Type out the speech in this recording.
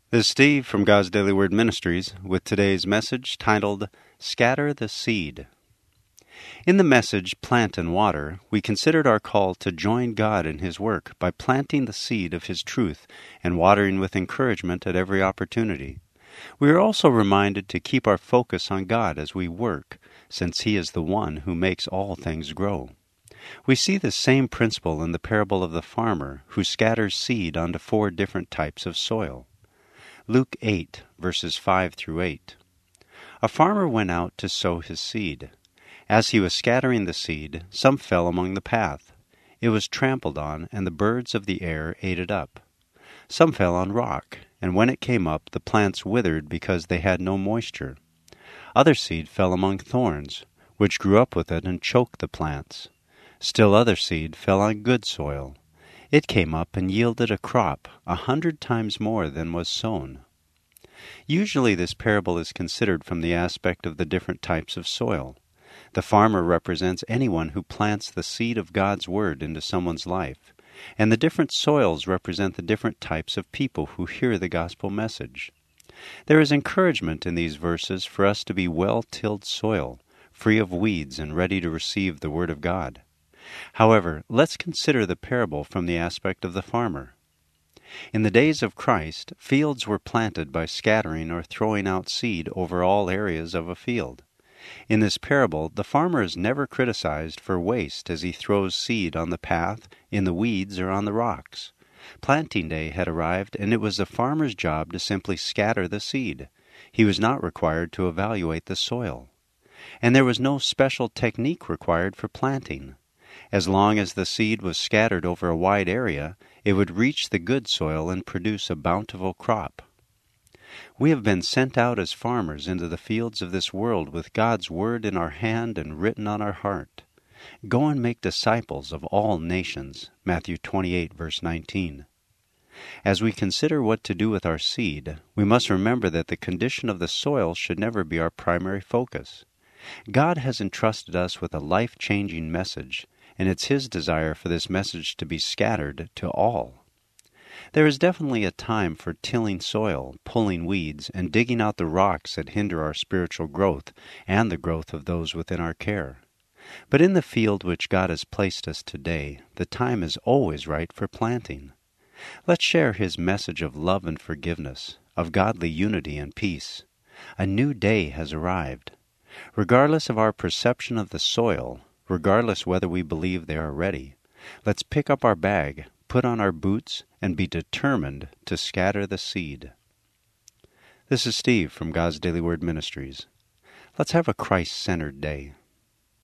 This is Steve from God's Daily Word Ministries with today's message titled, Scatter the Seed. In the message, Plant and Water, we considered our call to join God in His work by planting the seed of His truth and watering with encouragement at every opportunity. We are also reminded to keep our focus on God as we work, since He is the one who makes all things grow. We see the same principle in the parable of the farmer who scatters seed onto 4 different types of soil. Luke 8, verses 5 through 8. A farmer went out to sow his seed. As he was scattering the seed, some fell among the path. It was trampled on, and the birds of the air ate it up. Some fell on rock, and when it came up, the plants withered because they had no moisture. Other seed fell among thorns, which grew up with it and choked the plants. Still other seed fell on good soil. It came up and yielded a crop 100 times more than was sown. Usually this parable is considered from the aspect of the different types of soil. The farmer represents anyone who plants the seed of God's Word into someone's life, and the different soils represent the different types of people who hear the gospel message. There is encouragement in these verses for us to be well-tilled soil, free of weeds and ready to receive the Word of God. However, let's consider the parable from the aspect of the farmer. In the days of Christ, fields were planted by scattering or throwing out seed over all areas of a field. In this parable, the farmer is never criticized for waste as he throws seed on the path, in the weeds, or on the rocks. Planting day had arrived, and it was the farmer's job to simply scatter the seed. He was not required to evaluate the soil. And there was no special technique required for planting. As long as the seed was scattered over a wide area, it would reach the good soil and produce a bountiful crop. We have been sent out as farmers into the fields of this world with God's Word in our hand and written on our heart. Go and make disciples of all nations, Matthew 28, verse 19. As we consider what to do with our seed, we must remember that the condition of the soil should never be our primary focus. God has entrusted us with a life-changing message, and it's His desire for this message to be scattered to all. There is definitely a time for tilling soil, pulling weeds, and digging out the rocks that hinder our spiritual growth and the growth of those within our care. But in the field which God has placed us today, the time is always right for planting. Let's share His message of love and forgiveness, of godly unity and peace. A new day has arrived. Regardless of our perception of the soil, regardless whether we believe they are ready, let's pick up our bag, put on our boots, and be determined to scatter the seed. This is Steve from God's Daily Word Ministries. Let's have a Christ-centered day.